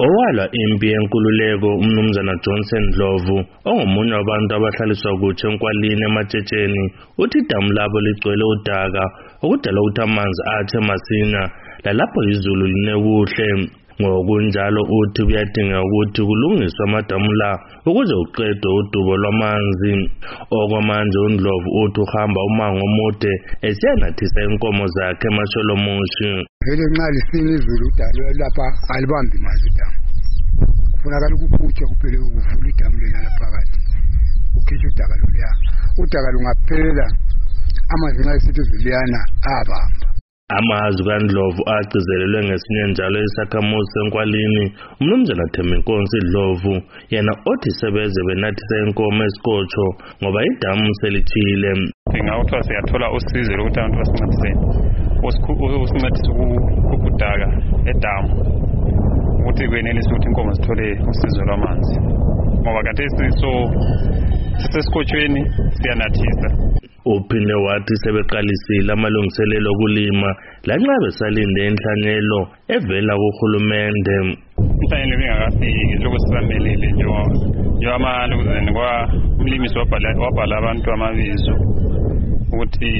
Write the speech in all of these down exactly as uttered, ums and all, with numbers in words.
Owalwa impi yenkululeko umnumzana Johnson Ndlovu ongomunye wabantu abahlaliswa kutshe eNkwalini eMatshetsheni uthi idamu labo ligcwele udaka okudala ukuthi amanzi athe masinya lalapho izulu line kuhle. Ngokunjalo uthi kuyadingeka ukuthi kulungiswe amadamu la ukuze uqedwe udubo lwamanzi. Okwamanje uNdlovu uthi uhamba umango omude esiyanathisa inkomo zakhe eMasholomushi. Vele nxa lisina izulu udalo lapha alibambi manzi idamu. Kufunakala ukukhutshwa kuphele ukuvula idamu lena phakathi. Ukhitshe udaka loluya. Udaka lungaphela amanzi nxa esithi izulu liyana abamba. Amazwi kaNdlovu agcizelelwe ngesinye njalo isakhamuzi seNkwalini umnumzana Thembinkosi Ndlovu yena othi sebeze benathisa inkomo esikotsho ngoba idamu selithile. Ngawuthiwa siyathola usizo lokuthi abantu basincediseni usincedise ukudaka edamu ukuthi kwenelise ukuthi inkomo zithole usizo lwamanzi ngoba khathesi so sisesikotshweni siyanathisa. Uphinde wathi sebeqalisile amalungiselelo okulima lanxa besalinde inhlanyelo evela kuhulumende. Inhlanyelo bingakafiki lokho sisamelele njengoba amalungiselelo kwa umlimisi wabhala abantu amabizo ukuthi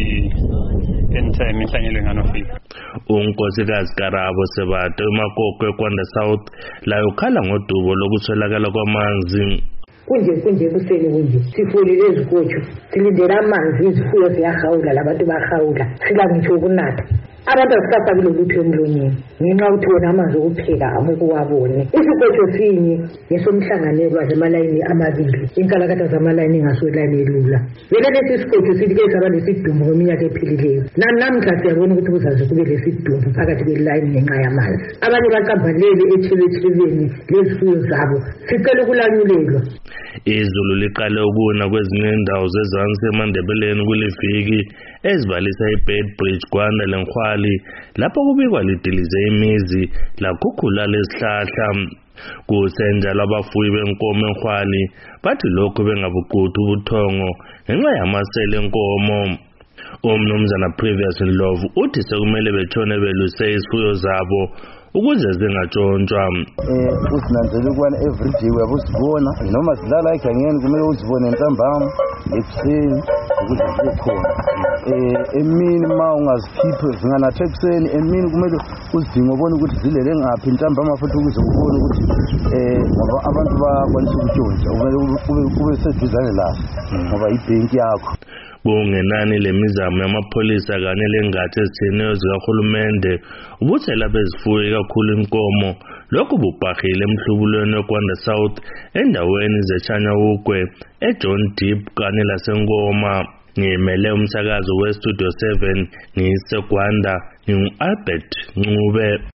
anytime inhlanyelo inganofika. uNkosikazi Karabo Sebate uMakoko eKwanda South layo khala ngodubo lokuswelakala kwamanzi. Kunje kunje kuseni kunje sifolile ezikotsho silindela amanzi izifuyo ziyahawula labantu bahawula sila ngitsho ukunatha abantu asisafakile lutho emlonyeni ngenxa ukuthi wona amanzi okupheka akukuwabone. Isikotsho sinye ngesomhlanganelwa zemalayini amabili inkalakatha zamalayini ingaswelayini elula. Vele lesi sikotsho sithi ke saba lesidumbu ngeminyaka ephilileyo namhla siyabona ukuthi kuzaze kube lesidumbu phakathi kwelayini ngenxa yamanzi. Abanye baqambalele etsheletsheleni lezifuyo zabo sicela ukulanyulelwa. Izulu liqale ukuna kwezinye indawo zezansi eMandebeleni kuliviki ezibalisa iBedbridge Gwanda leNkhwali lapho kubikwa lidilize imizi lakhukhula lezihlahla. Kusenjalo abafuyi benkomo eNkhwali bathi lokho bengabuquthu ubuthongo ngenxa yamasele enkomo. Umnumzana Previous Ndlovu uthi sekumele betshone beluse izifuyo zabo ukuze zingatshontshwa. Eh usinanzele ukwana everyday uyabuzibona noma sidlala egangeni kumele uzibone ntambama ekuseni ukuze zibe khona. Eh emini ma ungazikhiphe zinganathe ekuseni emini kumele uzidinga ubone ukuthi zilele ngaphi ntambama futhi ukuze ubone ukuthi eh ngoba abantu bakwanisa ukutshontsha kumele kube seduzane la ngoba ibhenki yakho. Kungenani lemizamo yamapholisa kanye lengathi ezitheniyo zikahulumende ubuthela bezifuyo kakhulu inkomo lokhu bubhahile emhlubulweni weKwanda South endaweni zeChanyawugwe eJohn Deep kanye laseNkoma. Ngimele umsakazo weStudio seven ngiseGwanda ngingu-Albert Ncube.